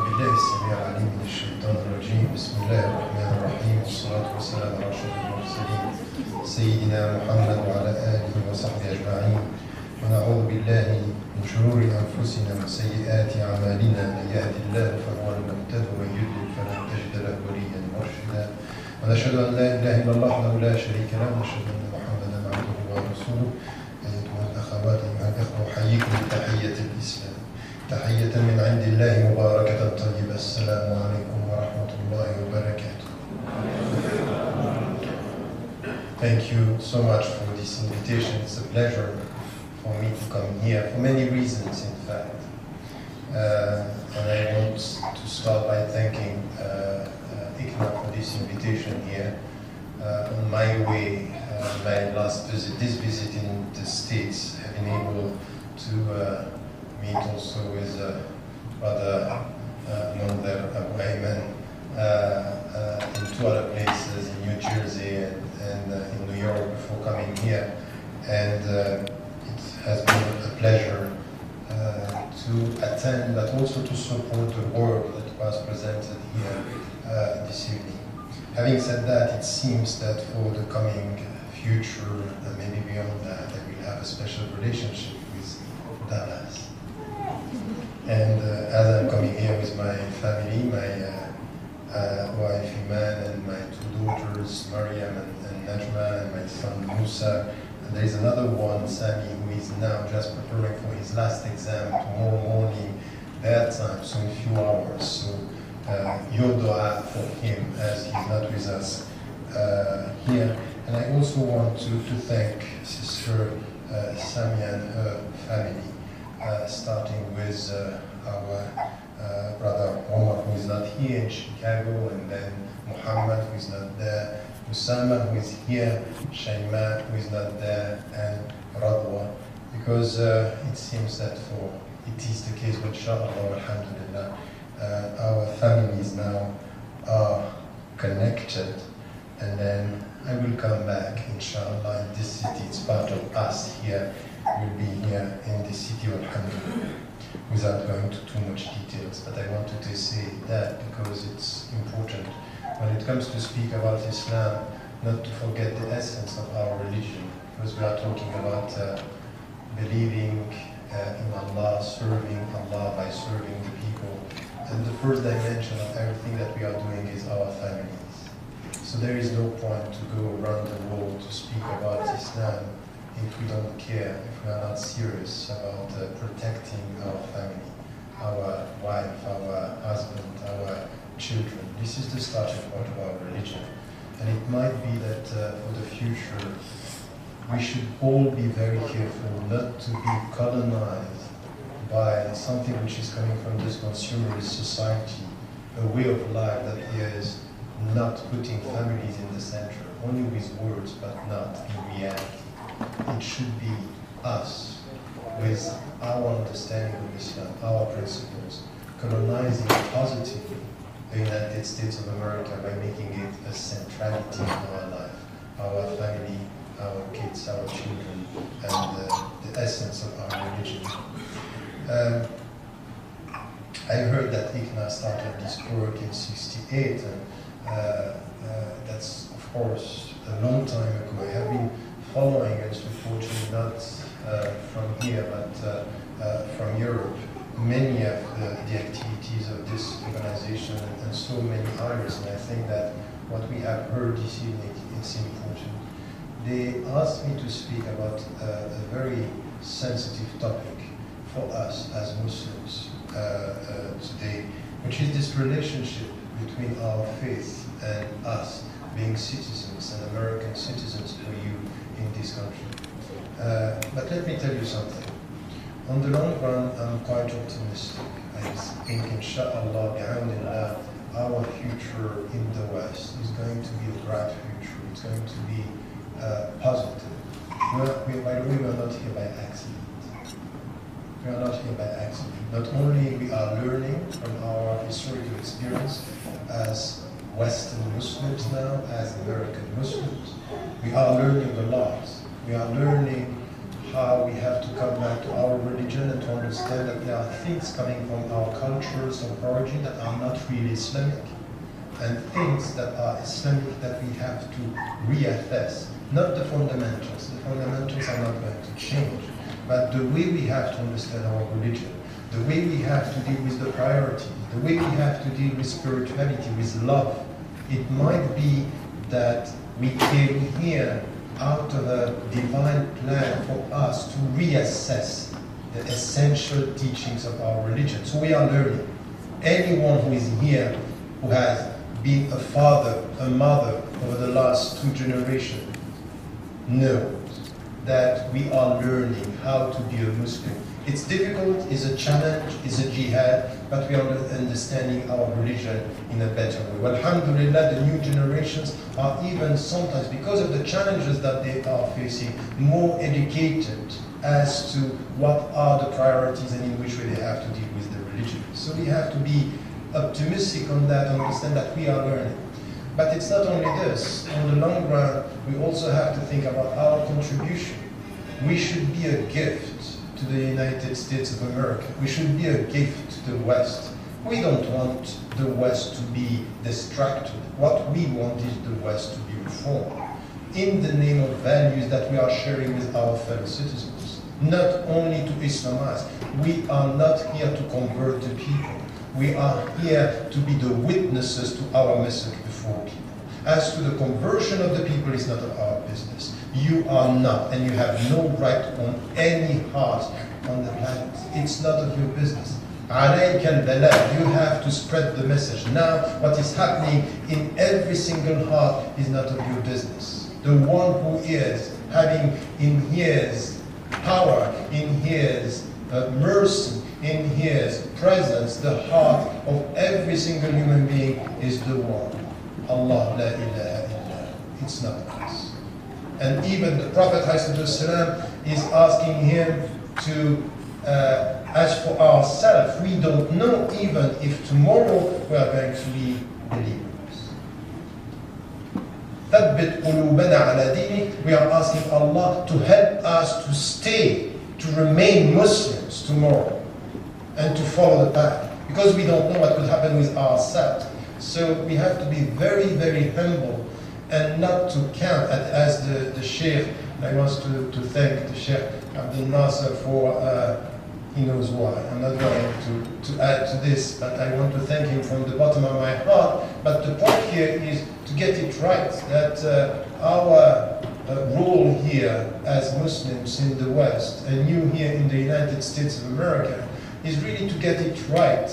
بالله السميع العليم من الشيطان الرجيم بسم الله الرحمن الرحيم والصلاة والسلام على أشرف المرسلين سيدنا محمد وعلى آله وصحبه أجمعين ونعوذ بالله من شرور أنفسنا وسيئات أعمالنا من يهد الله فهو المهتد ومن يضلل فلن تجد له وليا مرشدا ونشهد أن لا إله إلا الله وحده لا شريك له ونشهد أن محمدا عبده ورسوله أيها الأخوات أيها الأخوة أحييكم بتحية الإسلام تحية من عند الله مباركة طيبة السلام عليكم ورحمة الله وبركاته. Thank you so much for this invitation. It's a pleasure for me to come here for many reasons, in fact. And I want to start by thanking ICNA for this invitation here. On my way, my last visit, this visit in the States, I've been able to meet also with Brother Mundir Abu Ayman in two other places, in New Jersey and in New York before coming here. And it has been a pleasure to attend, but also to support the work that was presented here this evening. Having said that, it seems that for the coming future, and maybe beyond that, I will have a special relationship with Dallas. And as I'm coming here with my family, my wife Iman and my two daughters, Mariam and Najma, and my son Musa, and there is another one, Sami, who is now just preparing for his last exam tomorrow morning, their time, so in a few hours. So your dua for him as he's not with us here. And I also want to thank Sister Samia and her family. Starting with our brother Omar, who is not here in Chicago, and then Muhammad, who is not there, Usama, who is here, Shaima, who is not there, and Radwa, because it seems that it is the case, but inshallah, alhamdulillah, our families now are connected, and then I will come back, inshallah, in this city. It's part of us here. Will be here in the city of Alhamdulillah, without going to too much details. But I wanted to say that because it's important when it comes to speak about Islam, not to forget the essence of our religion, because we are talking about believing in Allah, serving Allah by serving the people. And the first dimension of everything that we are doing is our families. So there is no point to go around the world to speak about Islam if we don't care, if we are not serious about protecting our family, our wife, our husband, our children. This is the starting point of our religion. And it might be that for the future, we should all be very careful not to be colonized by something which is coming from this consumerist society, a way of life that is not putting families in the center, only with words, but not in reality. It should be us, with our understanding of Islam, our principles, colonizing positively the United States of America by making it a centrality in our life, our family, our kids, our children, and the essence of our religion. I heard that ICNA started this work in '68, and that's, of course, a long time ago. I have been following and supporting, not from here, but from Europe, many of the activities of this organization and so many others. And I think that what we have heard this evening is important. They asked me to speak about a very sensitive topic for us as Muslims today, which is this relationship between our faith and us being citizens and American citizens for you in this country. But let me tell you something. On the long run, I'm quite optimistic. I think, inshallah, bi'awnillah, our future in the West is going to be a bright future. It's going to be positive. By the way, we are not here by accident. We are not here by accident. Not only we are learning from our historical experience as Western Muslims now, as American Muslims, we are learning a lot. We are learning how we have to come back to our religion and to understand that there are things coming from our cultures of origin that are not really Islamic, and things that are Islamic that we have to reassess. Not the fundamentals. The fundamentals are not going to change, but the way we have to understand our religion, the way we have to deal with the priorities, the way we have to deal with spirituality, with love. It might be that we came here out of a divine plan for us to reassess the essential teachings of our religion. So we are learning. Anyone who is here, who has been a father, a mother over the last 2 generations, knows that we are learning how to be a Muslim. It's difficult, it's a challenge, it's a jihad, but we are understanding our religion in a better way. Well, alhamdulillah, the new generations are even sometimes, because of the challenges that they are facing, more educated as to what are the priorities and in which way they have to deal with the religion. So we have to be optimistic on that and understand that we are learning. But it's not only this. In the long run, we also have to think about our contribution. We should be a gift to the United States of America. We should be a gift to the West. We don't want the West to be distracted. What we want is the West to be reformed in the name of values that we are sharing with our fellow citizens. Not only to Islamize. We are not here to convert the people. We are here to be the witnesses to our message before people. As to the conversion of the people, is not of our business. You are not, and you have no right on any heart on the planet. It's not of your business. عليك البلاغ. You have to spread the message. Now, what is happening in every single heart is not of your business. The one who is having in his power, in his mercy, in his presence, the heart of every single human being is the one. Allah la ilaha illa. It's not us. And even the Prophet ﷺ is asking him to, as for ourselves, we don't know even if tomorrow we are going to be believers. ثبت قلوبنا على دينك. We are asking Allah to help us to stay, to remain Muslims tomorrow, and to follow the path, because we don't know what will happen with ourselves. So we have to be very, very humble and not to count, as the Sheikh, I want to thank the Sheikh Abdel Nasser for, he knows why. I'm not going to add to this, but I want to thank him from the bottom of my heart. But the point here is to get it right, that our role here as Muslims in the West, and you here in the United States of America, is really to get it right.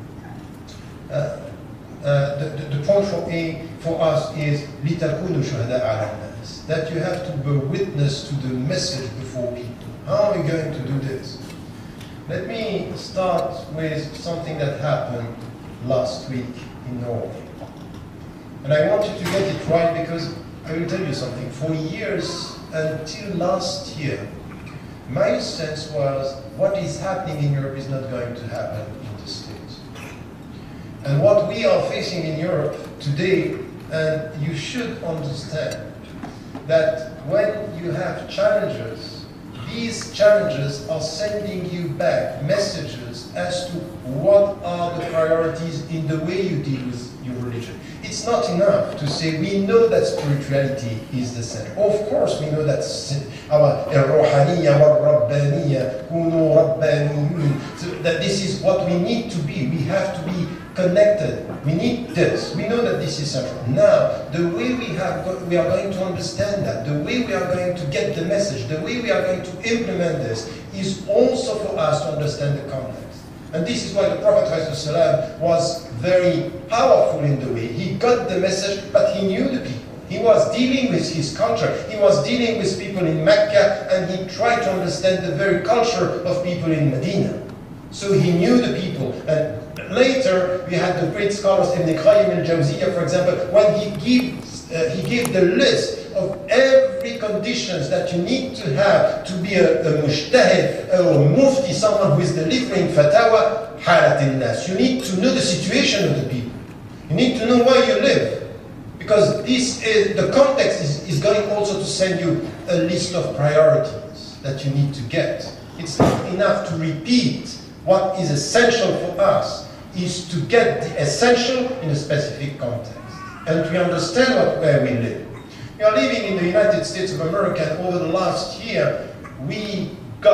The point for us is لِتَكُونُوا شُهَدَاءَ عَلَى النَّاسِ, that you have to bear witness to the message before people. How are we going to do this? Let me start with something that happened last week in Norway. And I want you to get it right, because I will tell you something. For years until last year, my sense was what is happening in Europe is not going to happen in the States. And what we are facing in Europe today, and you should understand that when you have challenges, these challenges are sending you back messages as to what are the priorities in the way you deal with your religion. It's not enough to say we know that spirituality is the center. Of course we know that our الروحانية والربانية كونوا ربانيين. So that this is what we need to be. We have to be connected. We need this. We know that this is central. Now, the way we are going to understand that, the way we are going to get the message, the way we are going to implement this, is also for us to understand the context. And this is why the Prophet ﷺ was very powerful in the way. He got the message, but he knew the people. He was dealing with his culture. He was dealing with people in Mecca, and he tried to understand the very culture of people in Medina. So he knew the people. And later, we had the great scholars, Ibn Qayyim al-Jawziyah, for example, when he gave the list of every conditions that you need to have to be a mujtahid or a mufti, someone who is delivering fatwa, halat al-nas. You need to know the situation of the people. You need to know where you live. Because this is, the context is going also to send you a list of priorities. that you need to get. It's not enough to repeat. What is essential for us is to get the essential in a specific context and to understand where we live. We are living in the United States of America, and over the last year, we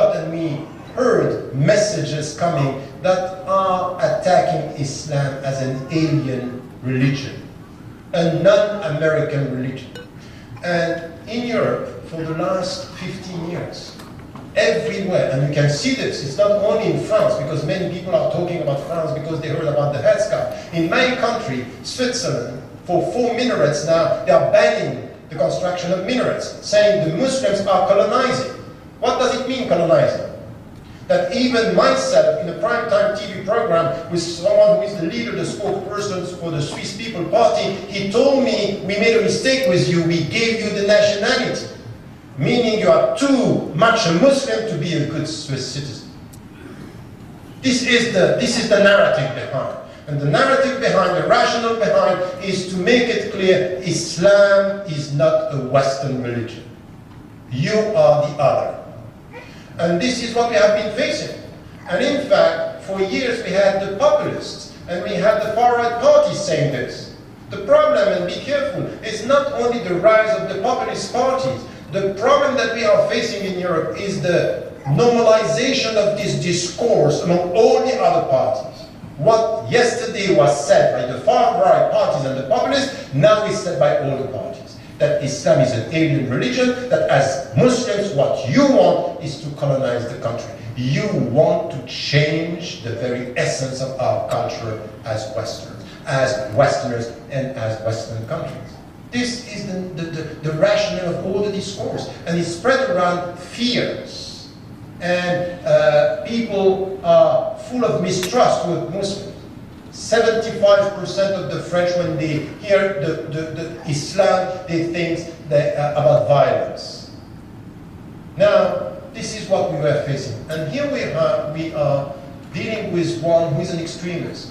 heard messages coming that are attacking Islam as an alien religion, a non-American religion. And in Europe, for the last 15 years, everywhere, and you can see this, it's not only in France, because many people are talking about France because they heard about the headscarf. In my country, Switzerland, for 4 minarets now, they are banning the construction of minarets, saying the Muslims are colonizing. What does it mean, colonizing? That even myself, in a primetime TV program with someone who is the leader, the spokesperson for the Swiss People Party, he told me, we made a mistake with you, we gave you the nationality. Meaning you are too much a Muslim to be a good Swiss citizen. This is the narrative behind. And the narrative behind, the rationale behind, is to make it clear, Islam is not a Western religion. You are the other. And this is what we have been facing. And in fact, for years we had the populists, and we had the far-right parties saying this. The problem, and be careful, is not only the rise of the populist parties. The problem that we are facing in Europe is the normalization of this discourse among all the other parties. What yesterday was said by the far-right parties and the populists, now is said by all the parties. That Islam is an alien religion, that as Muslims, what you want is to colonize the country. You want to change the very essence of our culture as Westerners and as Western countries. This is the rationale of all the discourse, and it's spread around fears. And people are full of mistrust toward Muslims. 75% of the French, when they hear the Islam, they think about violence. Now, this is what we were facing. And here we are dealing with one who is an extremist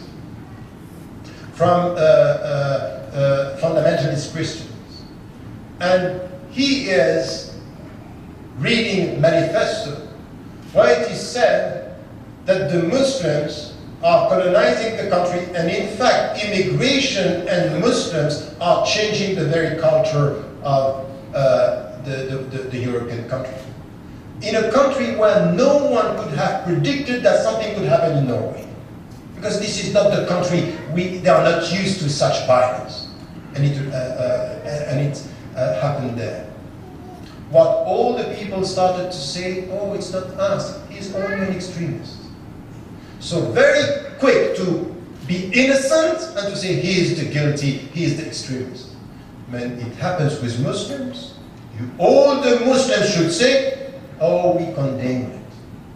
from fundamentalist Christians. And he is reading manifesto where it is said that the Muslims are colonizing the country, and in fact immigration and Muslims are changing the very culture of the European country. In a country where no one could have predicted that something would happen in Norway. Because this is not the country, they are not used to such violence. And it happened there. What all the people started to say, oh, it's not us, he's only an extremist. So very quick to be innocent and to say he is the guilty, he is the extremist. When it happens with Muslims, all the Muslims should say, oh, we condemn it.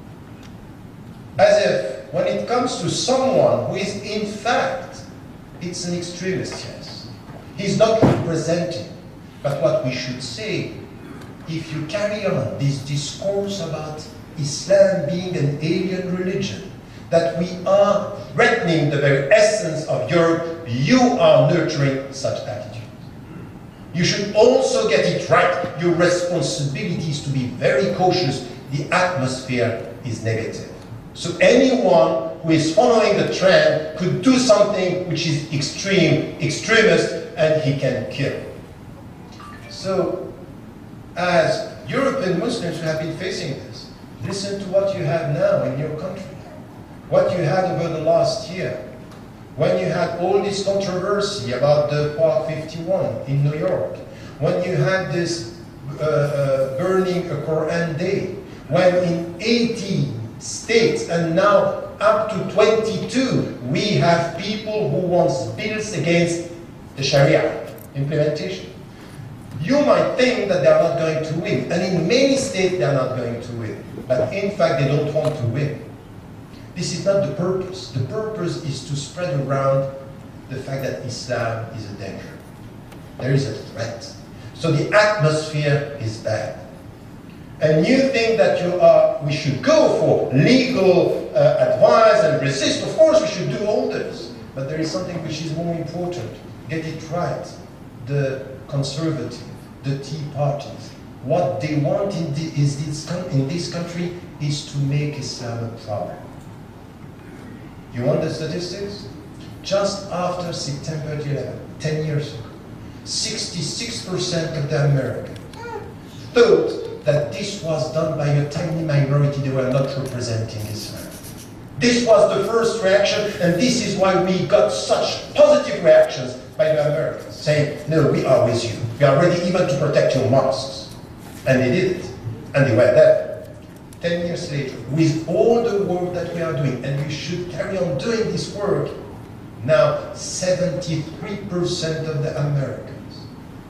As if when it comes to someone who is in fact, it's an extremist, yes. He's not representing. But what we should say, if you carry on this discourse about Islam being an alien religion, that we are threatening the very essence of Europe, you are nurturing such attitudes. You should also get it right. Your responsibility is to be very cautious. The atmosphere is negative. So anyone who is following the trend could do something which is extremist, and he can kill. So, as European Muslims who have been facing this, listen to what you have now in your country. What you had over the last year, when you had all this controversy about the Park 51 in New York, when you had this burning a Quran day, when in 80 states and now up to 22, we have people who want bills against the Sharia implementation. You might think that they are not going to win, and in many states they are not going to win, but in fact they don't want to win. This is not the purpose. The purpose is to spread around the fact that Islam is a danger. There is a threat. So the atmosphere is bad. And you think that we should go for legal advice and resist. Of course we should do all this. But there is something which is more important. Get it right. The conservative, the Tea parties, What they want in this country is to make Islam a problem. You want the statistics? Just after September 11, 10 years ago, 66% of the Americans thought that this was done by a tiny minority. They were not representing Islam. This was the first reaction, and this is why we got such positive reactions by the Americans, saying, no, we are with you. We are ready even to protect your mosques. And they did it. And they were there. 10 years later, with all the work that we are doing, and we should carry on doing this work, now 73% of the Americans,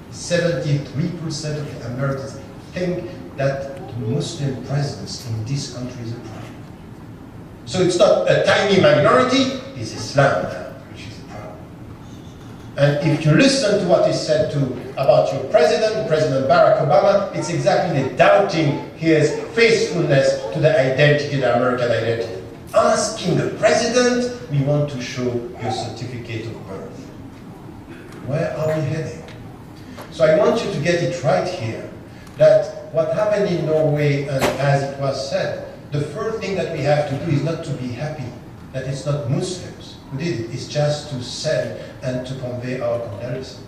73% of the Americans think that the Muslim presence in this country is a problem. So it's not a tiny minority, it's Islam now, which is a problem. And if you listen to what is said about your President Barack Obama, it's exactly doubting his faithfulness to the identity, the American identity. Asking the President, we want to show your certificate of birth. Where are we heading? So I want you to get it right here, that what happened in Norway, and as it was said, the first thing that we have to do is not to be happy that it's not Muslims who did it. It's just to send and to convey our condolences.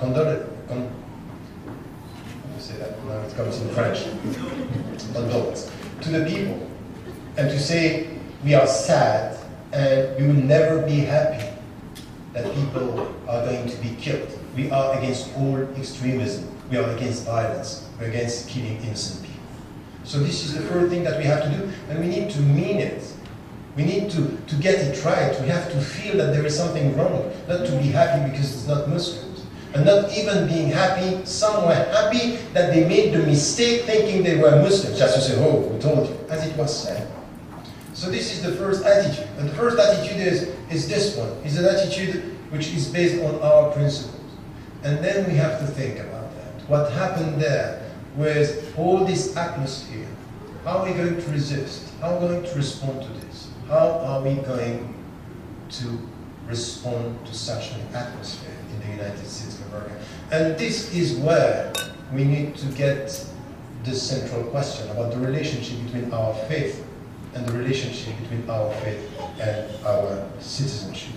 Say that now it comes in French. Condolence to the people, and to say we are sad and we will never be happy that people are going to be killed. We are against all extremism. We are against violence. We're against killing innocent people. So this is the first thing that we have to do, and we need to mean it. We need to get it right. We have to feel that there is something wrong, not to be happy because it's not Muslims. And not even being happy, some were happy that they made the mistake thinking they were Muslims, just to say, oh, we told you, as it was said. So this is the first attitude. And the first attitude is this one. It's an attitude which is based on our principles. And then we have to think about that. What happened there with all this atmosphere? How are we going to resist? How are we going to respond to this? How are we going to respond to such an atmosphere in the United States of America? And this is where we need to get the central question about the relationship between our faith and the relationship between our faith and our citizenship.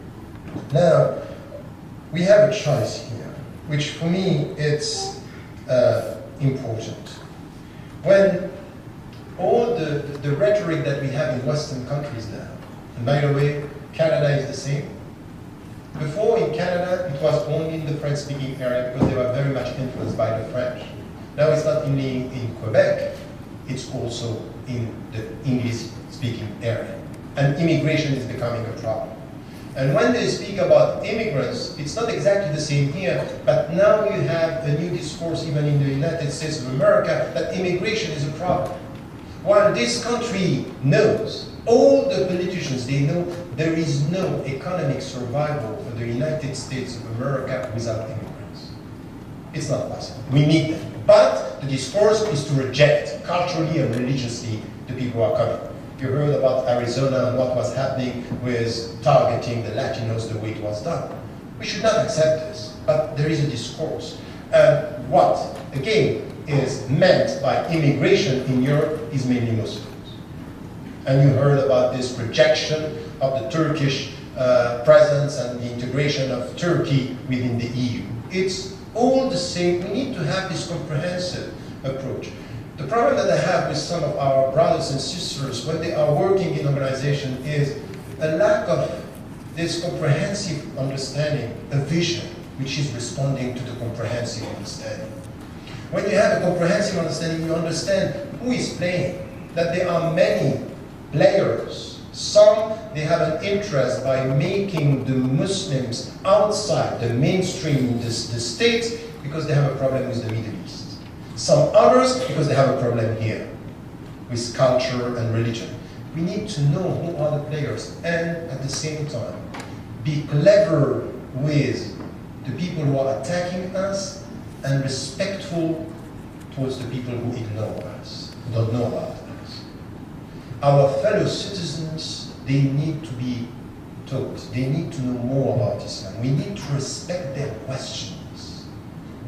Now, we have a choice here, which for me it's important. When all the rhetoric that we have in Western countries now, and by the way, Canada is the same. Before in Canada, it was only in the French-speaking area because they were very much influenced by the French. Now it's not only in Quebec, it's also in the English-speaking area. And immigration is becoming a problem. And when they speak about immigrants, it's not exactly the same here, but now you have a new discourse even in the United States of America that immigration is a problem. While this country knows, all the politicians, they know there is no economic survival for the United States of America without immigrants. It's not possible. We need them. But the discourse is to reject culturally and religiously the people who are coming. You heard about Arizona and what was happening with targeting the Latinos the way it was done. We should not accept this, but there is a discourse. And what, again, is meant by immigration in Europe is mainly Muslims. And you heard about this rejection of the Turkish presence and the integration of Turkey within the EU. It's all the same. We need to have this comprehensive approach. The problem that I have with some of our brothers and sisters when they are working in organization is a lack of this comprehensive understanding, a vision, which is responding to the comprehensive understanding. When you have a comprehensive understanding, you understand who is playing, that there are many players. Some, they have an interest by making the Muslims outside the mainstream in the States because they have a problem with the Middle East. Some others because they have a problem here with culture and religion. We need to know who are the players and at the same time be clever with the people who are attacking us and respectful towards the people who ignore us, who don't know about us. Our fellow citizens, they need to be taught. They need to know more about Islam. We need to respect their questions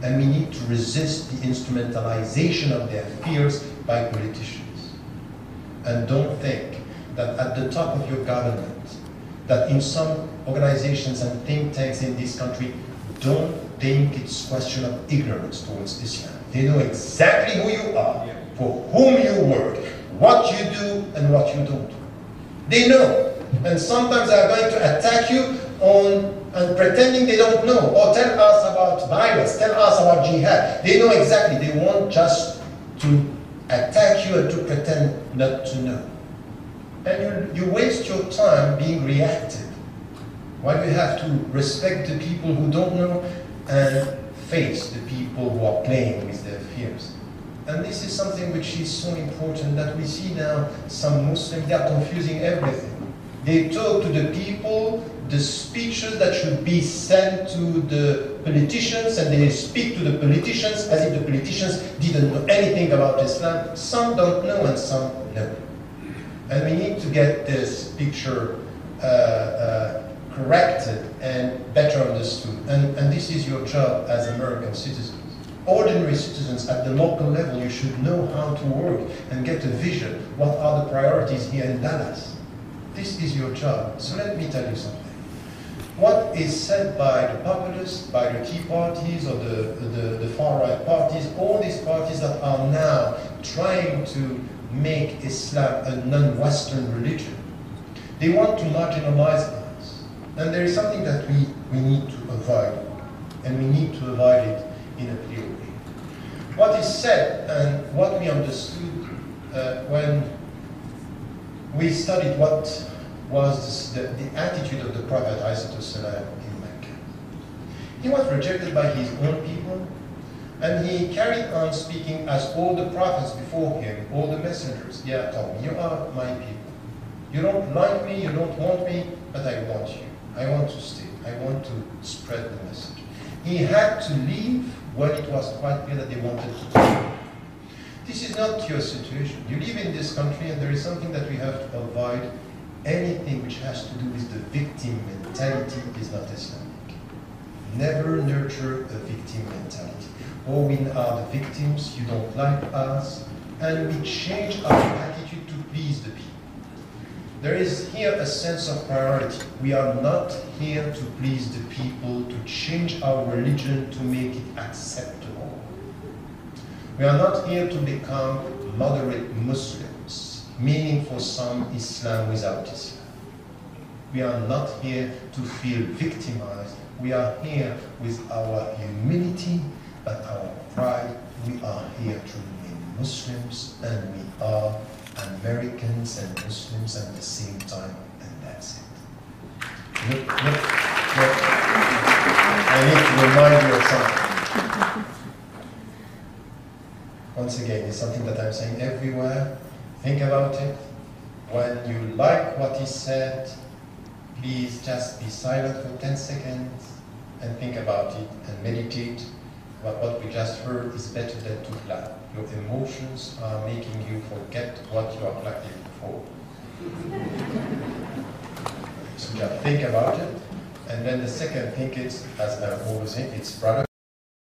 And we need to resist the instrumentalization of their fears by politicians. And don't think that at the top of your government, that in some organizations and think tanks in this country, don't think it's a question of ignorance towards Islam. They know exactly who you are, for whom you work, what you do and what you don't do. They know. And sometimes they are going to attack you and pretending they don't know, or tell us about violence, tell us about jihad. They know exactly. They want just to attack you and to pretend not to know. And you waste your time being reactive. Why do you have to respect the people who don't know and face the people who are playing with their fears? And this is something which is so important that we see now some Muslims, they are confusing everything. They talk to the people, the speeches that should be sent to the politicians, and they speak to the politicians as if the politicians didn't know anything about Islam. Some don't know and some know. And we need to get this picture corrected and better understood. And this is your job as American citizens. Ordinary citizens at the local level, you should know how to work and get a vision. What are the priorities here in Dallas? This is your job. So let me tell you something. What is said by the populists, by the Tea parties or the far-right parties, all these parties that are now trying to make Islam a non-Western religion, they want to marginalize us. And there is something that we need to avoid, and we need to avoid it in a clear way. What is said and what we understood when we studied what was the attitude of the Prophet ﷺ in Mecca. He was rejected by his own people, and he carried on speaking as all the prophets before him, all the messengers. Yeah, Qawm, you are my people. You don't like me, you don't want me, but I want you. I want to stay. I want to spread the message. He had to leave when it was quite clear that they wanted to go. This is not your situation. You live in this country, and there is something that we have to avoid. Anything which has to do with the victim mentality is not Islamic. Never nurture a victim mentality. Oh, we are the victims, you don't like us, and we change our attitude to please the people. There is here a sense of priority. We are not here to please the people, to change our religion, to make it acceptable. We are not here to become moderate Muslims, meaning for some Islam without Islam. We are not here to feel victimized. We are here with our humility, but our pride. We are here to remain Muslims, and we are Americans and Muslims at the same time, and that's it. Look. I need to remind you of something. Once again, it's something that I'm saying everywhere. Think about it. When you like what is said, please just be silent for 10 seconds and think about it and meditate. But what we just heard is better than to clap. Your emotions are making you forget what you are clapping for. So just think about it. And then the second thing is, as I'm always saying, it's product.